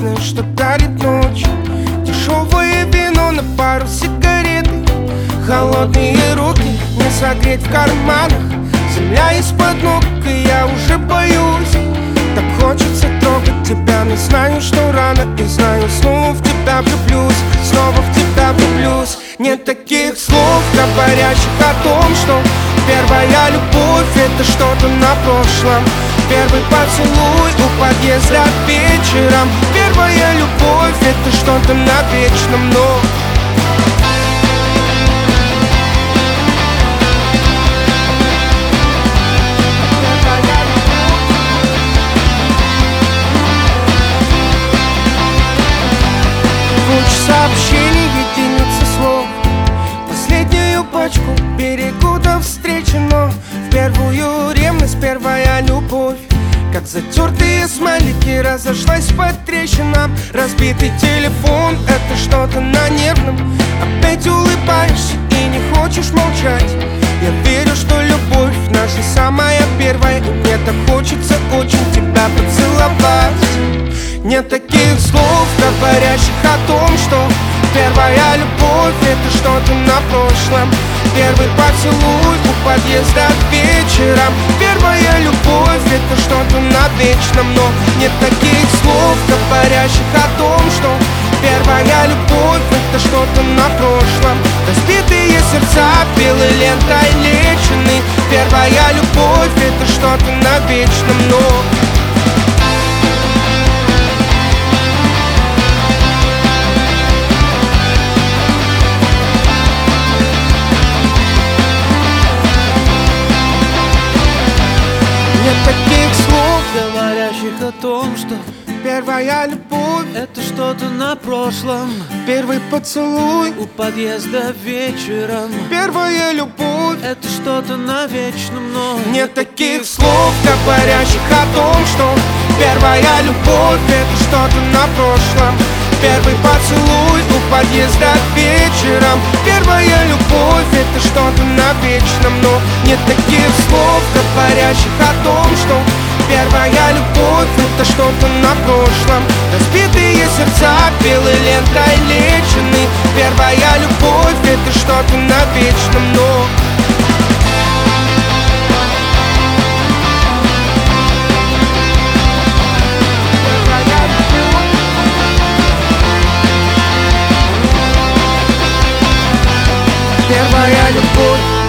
прекрасное, что дарит ночь. Дешевое вино на пару сигарет, холодные руки не согреть в карманах. Земля из-под ног, и я уже боюсь. Так хочется трогать тебя, но знаю, что рано. И знаю, снова в тебя влюблюсь, снова в тебя влюблюсь. Нет таких слов, говорящих о том, что первая любовь — это что-то на прошлом. Первый поцелуй у подъезда вечером. Первая любовь — это что-то на вечном, но сообщений, единицы слов. Последнюю пачку берегу до встречи, но в первую ревность первая любовь. Как затертые смайлики разошлась по трещинам. Разбитый телефон — это что-то на нервном. Опять улыбаешься и не хочешь молчать. Я верю, что любовь наша самая первая, и мне так хочется очень тебя поцеловать. Нет таких слов, говорящих о том, что первая любовь — это что-то на прошлом. Первый поцелуй у подъезда вечером. Первая любовь — это что-то на вечном, но нет таких слов, говорящих о том, что первая любовь — это что-то на прошлом. Разбитые сердца белой лентой лечены. Первая любовь — это что-то на вечном, но нет таких слов, говорящих о том, что первая любовь — это что-то на прошлом. первый поцелуй У подъезда вечером. первая любовь — Это что-то на вечном, но нет таких слов, говорящих о том, что первая любовь — это что-то на прошлом. Первый поцелуй у подъезда вечером. Первая любовь — это что-то на вечном, но нет таких слов, говорящих о том, что первая любовь — это что-то на прошлом. Разбитые сердца белой лентой лечены. Первая любовь — это что-то на вечном, но первая любовь.